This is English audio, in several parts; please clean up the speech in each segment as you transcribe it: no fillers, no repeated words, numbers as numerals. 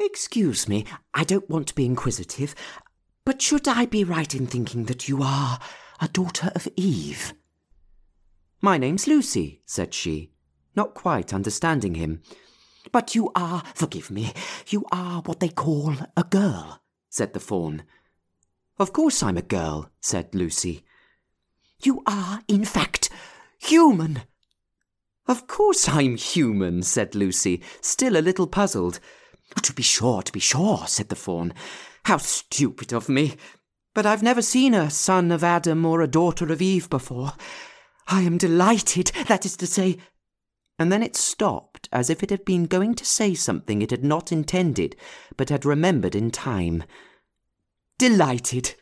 Excuse me, I don't want to be inquisitive, but should I be right in thinking that you are a daughter of Eve? My name's Lucy, said she, not quite understanding him. But you are, forgive me, you are what they call a girl, said the fawn. Of course I'm a girl, said Lucy. You are, in fact, human. Of course I'm human, said Lucy, still a little puzzled. To be sure, said the fawn. How stupid of me. But I've never seen a son of Adam or a daughter of Eve before. I am delighted, that is to say... And then it stopped, as if it had been going to say something it had not intended, but had remembered in time. Delighted.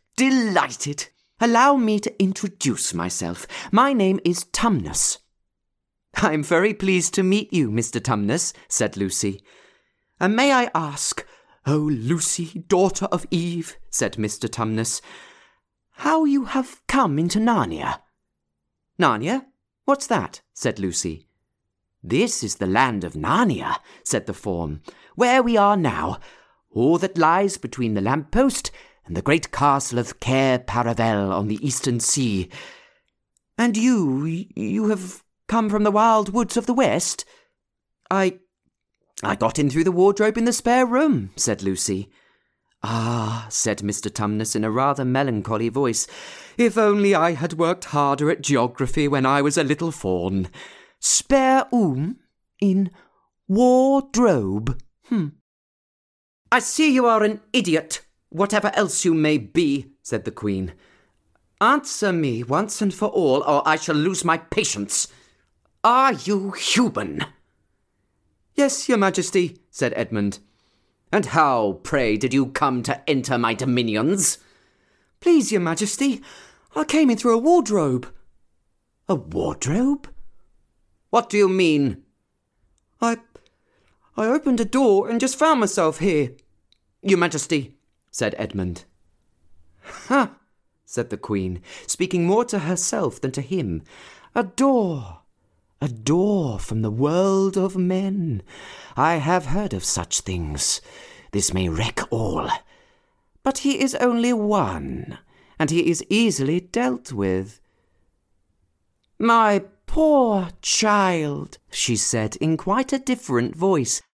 Allow me to introduce myself. My name is Tumnus. I'm very pleased to meet you, Mr. Tumnus, said Lucy. And may I ask, oh, Lucy, daughter of Eve, said Mr. Tumnus, how you have come into Narnia? Narnia? What's that? Said Lucy. This is the land of Narnia, said the fawn, where we are now, all that lies between the lamp-post and the great castle of Cair Paravel on the eastern sea. And you have come from the wild woods of the west? I got in through the wardrobe in the spare room, said Lucy. Ah, said Mr. Tumnus in a rather melancholy voice, if only I had worked harder at geography when I was a little fawn. Spare room in wardrobe. I see you are an idiot, whatever else you may be, said the Queen. Answer me once and for all, or I shall lose my patience. Are you human? Yes, your Majesty, said Edmund. And how, pray, did you come to enter my dominions? Please, your Majesty, I came in through a wardrobe. A wardrobe? What do you mean? I opened a door and just found myself here. Your Majesty, said Edmund. Ha, said the Queen, speaking more to herself than to him. A door from the world of men. I have heard of such things. This may wreck all. But he is only one, and he is easily dealt with. My poor child, she said in quite a different voice.